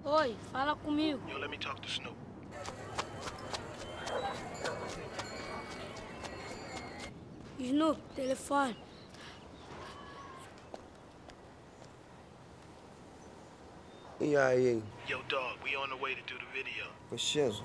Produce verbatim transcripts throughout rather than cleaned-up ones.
Oi, fala comigo. Yo, let me talk to Snoop. Snoop, telefone. E aí? Yo, dog, we on the way to do the video. For shizzle.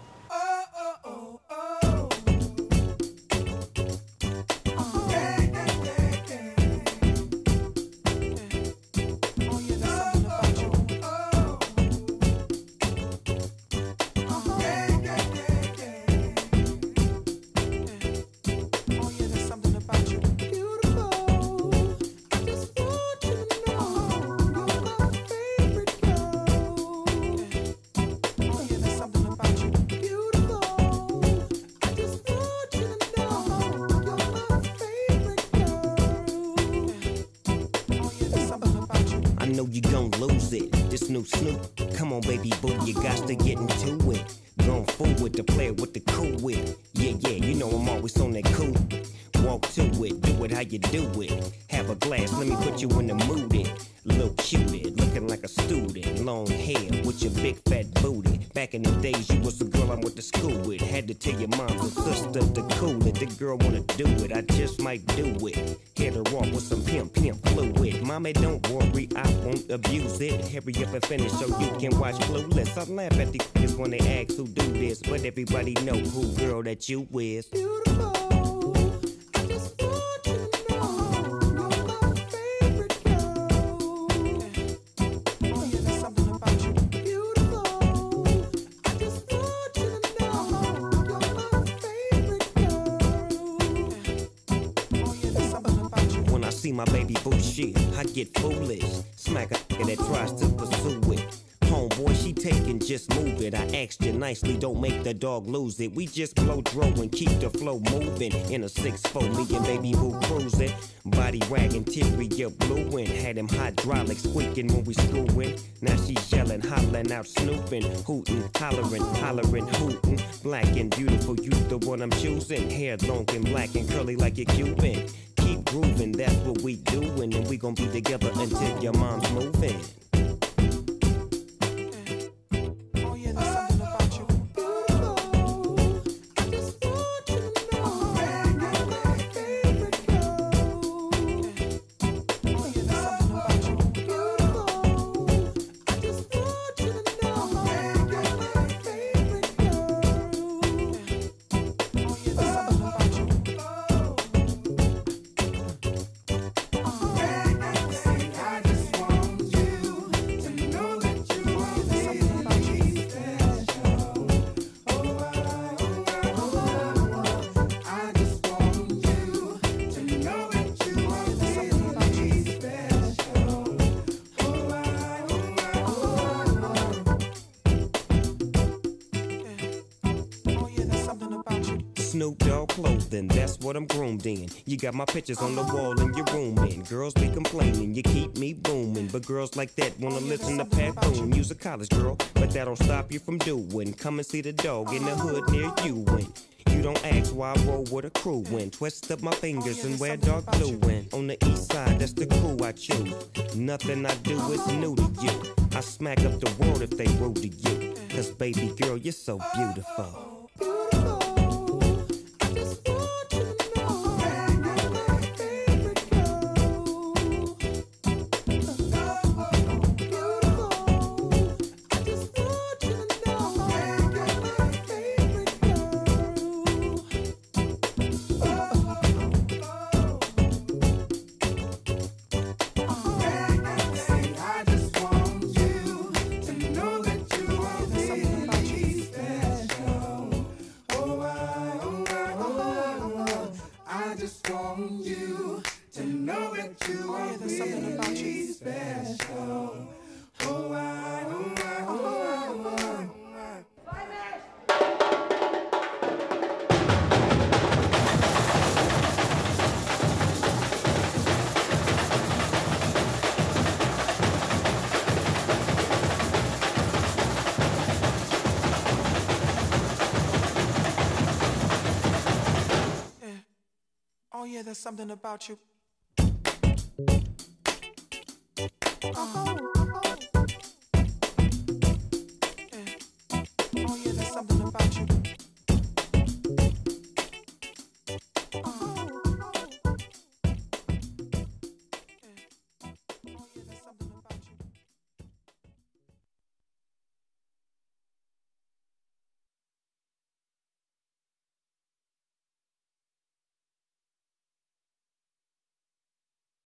I know you gon' lose it. This new Snoop, come on, baby boo, you got to get into it. Going forward to play with the cool wit. Yeah, yeah, you know I'm always on that cool. Walk to it, do it how you do it. Have a glass, let me put you in the mood. It, little cutie, looking like a student. Long hair with your big fat booty. Back in the days, you was the girl I went to school with. Had to tell your mom and sister to cool it. The girl wanna do it, I just might do it. Hit her off with some pimp, pimp fluid. Mommy, don't worry, I won't abuse it. Hurry up and finish so you can watch Clueless. I laugh at these kids when they ask who do this, but everybody know who girl that you is. Beautiful. I just want you to know you're my favorite girl. Oh yeah, there's something about you. Beautiful. I just want you to know you're my favorite girl. Oh yeah, there's something about you. When I see my baby boo shit, I get foolish. Smack a nigga that tries to pursue it. Homeboy, she taking, just move it. I asked you nicely, don't make the dog lose it. We just blow dro and keep the flow moving. In a six four, me and baby boo cruising. Body wagging, interior blueing. Had them hydraulics squeaking when we screwing. Now she's yelling, hollering out, snooping, hooting, hollering, hollering, hooting. Black and beautiful, you the one I'm choosing. Hair long and black and curly like a Cuban. Keep grooving, that's what we doing, and we gon' be together until your mom's moving. Oh yeah, there's something about you. Beautiful. I just want you to know you're my favorite girl. Oh yeah, there's something about you. Beautiful. I just want you to know you're my favorite girl. Oh yeah, there's something about you. I just want you to know that you are really special. Oh, I, oh, I, I just want you to know that you are really special. Oh, I, Oh yeah, there's something about you. Snoop Dogg clothing, that's what I'm groomed in. You got my pictures on the wall in your room, and girls be complaining, you keep me booming. But girls like that wanna listen to Pat Boone. You's a college girl, but that don't stop you from doing. Come and see the dog in the hood near you. And you don't ask why I roll with a crew when twist up my fingers and wear dark blue. And on the east side, that's the crew I choose. Nothing I do is new to you. I smack up the world if they rude to you. Cause baby girl, you're so beautiful. I just want you to know you're my favorite girl. Beautiful. I just want you to know you're my favorite girl. I just want you to know that you are really special. Oh, I, oh, I, oh, I, I just want you to know that you are really special. Oh, I, oh, I, oh, I, Oh yeah, there's something about you. Oh.